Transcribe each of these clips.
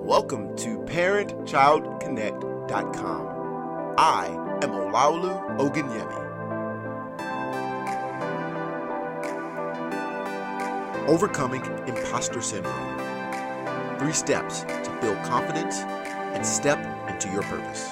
Welcome to ParentChildConnect.com. I am Olaolu Ogunyemi. Overcoming Imposter Syndrome. 3 steps to build confidence and step into your purpose.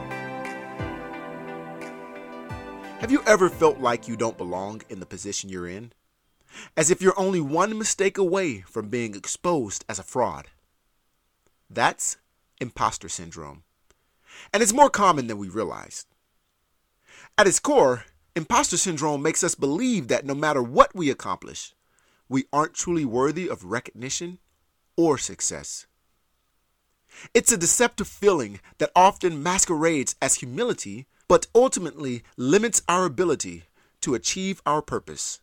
Have you ever felt like you don't belong in the position you're in? As if you're only one mistake away from being exposed as a fraud? That's imposter syndrome. And it's more common than we realize. At its core, imposter syndrome makes us believe that no matter what we accomplish, we aren't truly worthy of recognition or success. It's a deceptive feeling that often masquerades as humility, but ultimately limits our ability to achieve our purpose.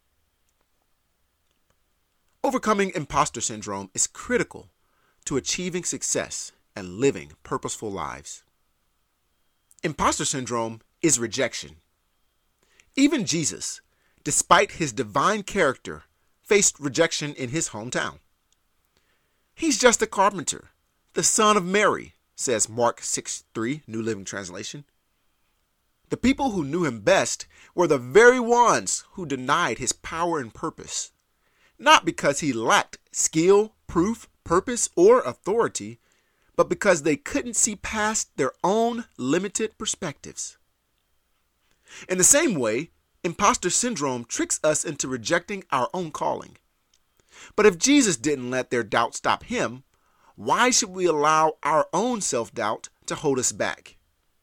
Overcoming imposter syndrome is critical to achieving success and living purposeful lives. Imposter syndrome is rejection. Even Jesus, despite his divine character, faced rejection in his hometown. He's just a carpenter, the son of Mary, says Mark 6:3, New Living Translation. The people who knew him best were the very ones who denied his power and purpose, not because he lacked skill, proof, purpose, or authority, but because they couldn't see past their own limited perspectives. In the same way, imposter syndrome tricks us into rejecting our own calling. But if Jesus didn't let their doubt stop him, why should we allow our own self-doubt to hold us back?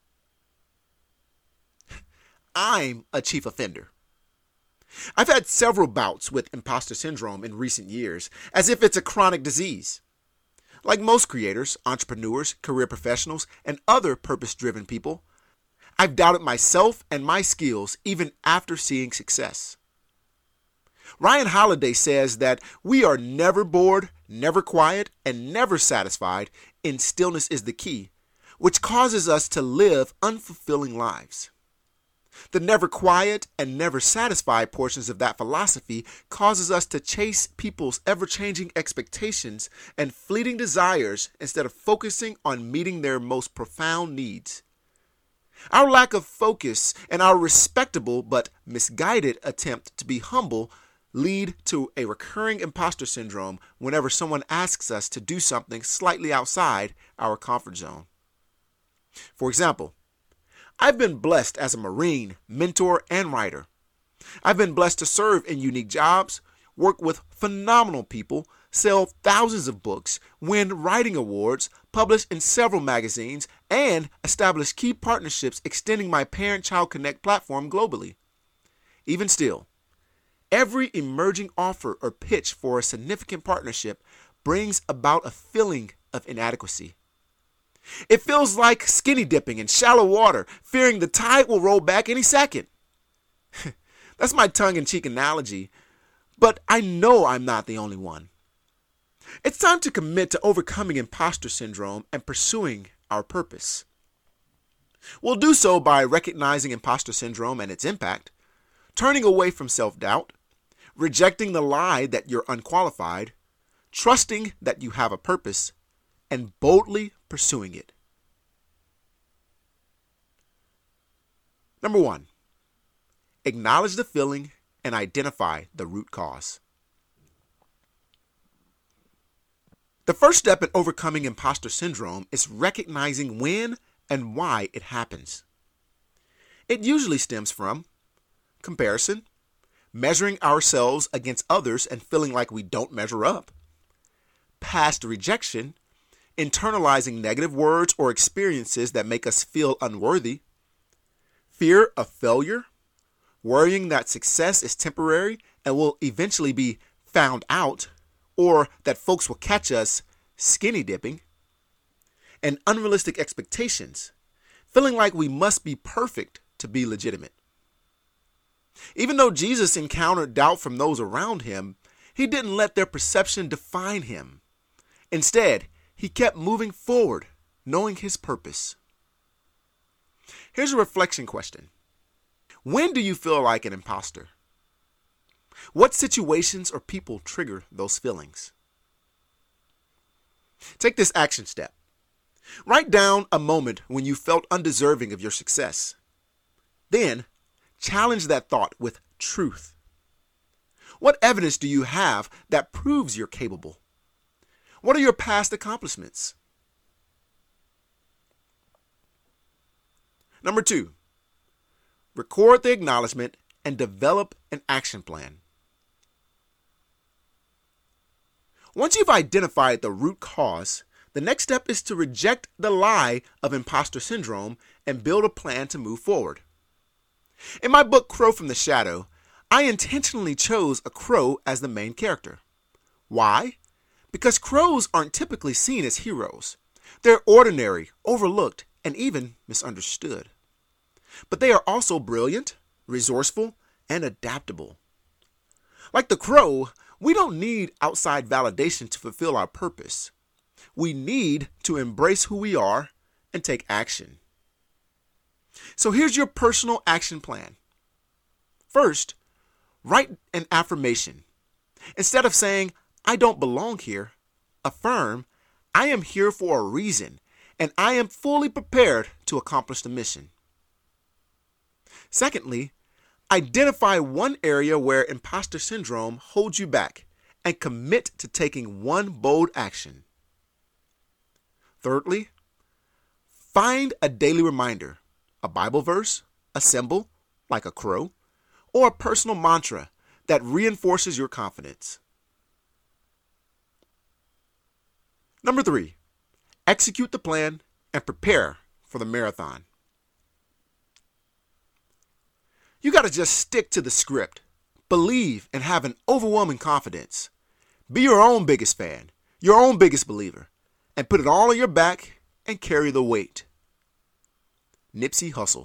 I'm a chief offender. I've had several bouts with imposter syndrome in recent years, as if it's a chronic disease. Like most creators, entrepreneurs, career professionals, and other purpose-driven people, I've doubted myself and my skills even after seeing success. Ryan Holiday says that we are never bored, never quiet, and never satisfied, and stillness is the key, which causes us to live unfulfilling lives. The never quiet and never satisfied portions of that philosophy causes us to chase people's ever-changing expectations and fleeting desires instead of focusing on meeting their most profound needs. Our lack of focus and our respectable but misguided attempt to be humble lead to a recurring imposter syndrome whenever someone asks us to do something slightly outside our comfort zone. For example, I've been blessed as a Marine, mentor, and writer. I've been blessed to serve in unique jobs, work with phenomenal people, sell thousands of books, win writing awards, publish in several magazines, and establish key partnerships extending my Parent-Child Connect platform globally. Even still, every emerging offer or pitch for a significant partnership brings about a feeling of inadequacy. It feels like skinny dipping in shallow water, fearing the tide will roll back any second. That's my tongue-in-cheek analogy, but I know I'm not the only one. It's time to commit to overcoming imposter syndrome and pursuing our purpose. We'll do so by recognizing imposter syndrome and its impact, turning away from self-doubt, rejecting the lie that you're unqualified, trusting that you have a purpose, and boldly pursuing it. Number 1, acknowledge the feeling and identify the root cause. The first step in overcoming imposter syndrome is recognizing when and why it happens. It usually stems from comparison, measuring ourselves against others and feeling like we don't measure up, past rejection, internalizing negative words or experiences that make us feel unworthy, fear of failure, worrying that success is temporary and will eventually be found out, or that folks will catch us skinny dipping, and unrealistic expectations, feeling like we must be perfect to be legitimate. Even though Jesus encountered doubt from those around him, he didn't let their perception define him. Instead, he kept moving forward, knowing his purpose. Here's a reflection question. When do you feel like an imposter? What situations or people trigger those feelings? Take this action step. Write down a moment when you felt undeserving of your success. Then, challenge that thought with truth. What evidence do you have that proves you're capable? What are your past accomplishments? Number 2, record the acknowledgement and develop an action plan. Once you've identified the root cause, the next step is to reject the lie of imposter syndrome and build a plan to move forward. In my book, Crow from the Shadow, I intentionally chose a crow as the main character. Why? Because crows aren't typically seen as heroes. They're ordinary, overlooked, and even misunderstood. But they are also brilliant, resourceful, and adaptable. Like the crow, we don't need outside validation to fulfill our purpose. We need to embrace who we are and take action. So here's your personal action plan. First, write an affirmation. Instead of saying, "I don't belong here," affirm, "I am here for a reason, and I am fully prepared to accomplish the mission." Secondly, identify one area where imposter syndrome holds you back and commit to taking one bold action. Thirdly, find a daily reminder, a Bible verse, a symbol, like a crow, or a personal mantra that reinforces your confidence. Number 3, execute the plan and prepare for the marathon. You got to just stick to the script, believe, and have an overwhelming confidence. Be your own biggest fan, your own biggest believer, and put it all on your back and carry the weight. Nipsey Hussle.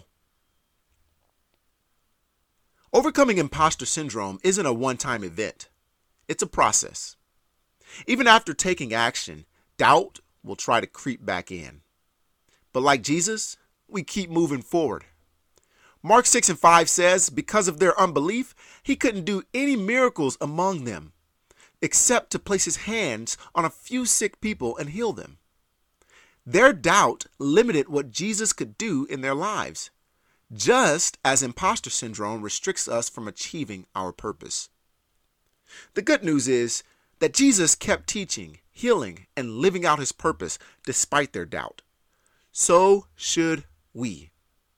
Overcoming imposter syndrome isn't a one-time event. It's a process. Even after taking action, doubt will try to creep back in. But like Jesus, we keep moving forward. Mark 6:5 says, because of their unbelief, he couldn't do any miracles among them, except to place his hands on a few sick people and heal them. Their doubt limited what Jesus could do in their lives, just as imposter syndrome restricts us from achieving our purpose. The good news is that Jesus kept teaching, healing, and living out his purpose despite their doubt. So should we.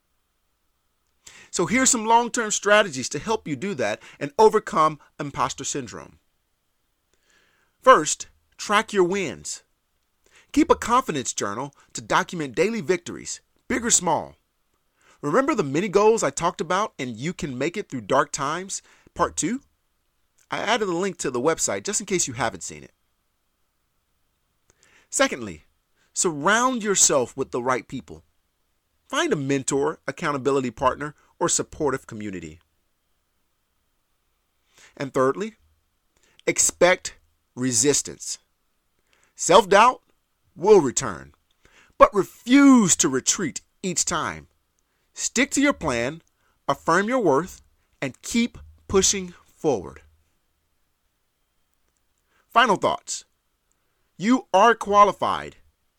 So here's some long-term strategies to help you do that and overcome imposter syndrome. First, track your wins. Keep a confidence journal to document daily victories, big or small. Remember the mini goals I talked about in You Can Make It Through Dark Times, Part 2? I added a link to the website just in case you haven't seen it. Secondly, surround yourself with the right people. Find a mentor, accountability partner, or supportive community. And thirdly, expect resistance. Self-doubt will return, but refuse to retreat each time. Stick to your plan, affirm your worth, and keep pushing forward. Final thoughts. You are qualified.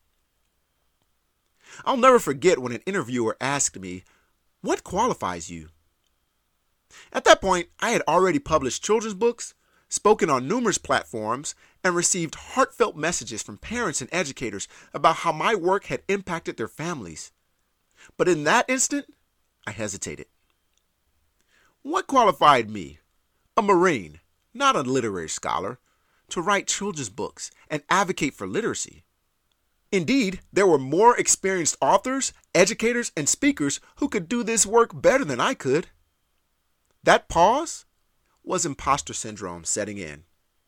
I'll never forget when an interviewer asked me, "What qualifies you?" At that point, I had already published children's books, spoken on numerous platforms, and received heartfelt messages from parents and educators about how my work had impacted their families. But in that instant, I hesitated. What qualified me, a Marine, not a literary scholar, to write children's books and advocate for literacy? Indeed, there were more experienced authors, educators, and speakers who could do this work better than I could. That pause was imposter syndrome setting in.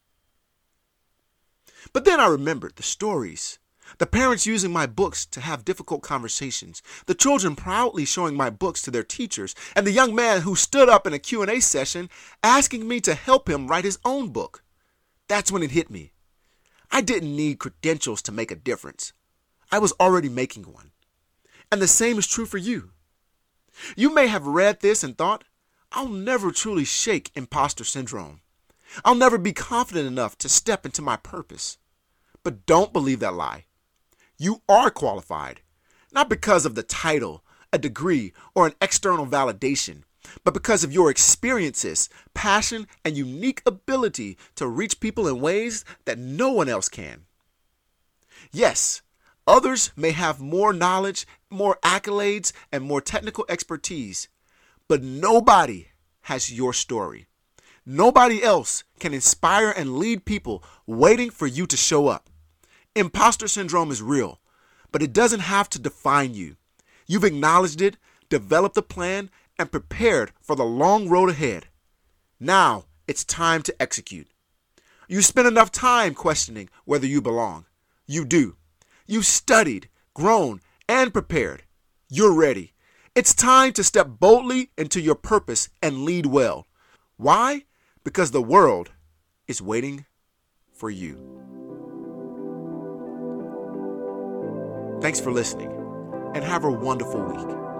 But then I remembered the stories, the parents using my books to have difficult conversations, the children proudly showing my books to their teachers, and the young man who stood up in a Q&A session asking me to help him write his own book. That's when it hit me. I didn't need credentials to make a difference. I was already making one. And the same is true for you. You may have read this and thought, I'll never truly shake imposter syndrome. I'll never be confident enough to step into my purpose. But don't believe that lie. You are qualified, not because of the title, a degree, or an external validation, but because of your experiences, passion, and unique ability to reach people in ways that no one else can. Yes, others may have more knowledge, more accolades, and more technical expertise, but nobody has your story. Nobody else can inspire and lead people waiting for you to show up. Imposter syndrome is real, but it doesn't have to define you. You've acknowledged it, developed a plan, and prepared for the long road ahead. Now it's time to execute. You spent enough time questioning whether you belong. You do. You've studied, grown, and prepared. You're ready. It's time to step boldly into your purpose and lead well. Why? Because the world is waiting for you. Thanks for listening, and have a wonderful week.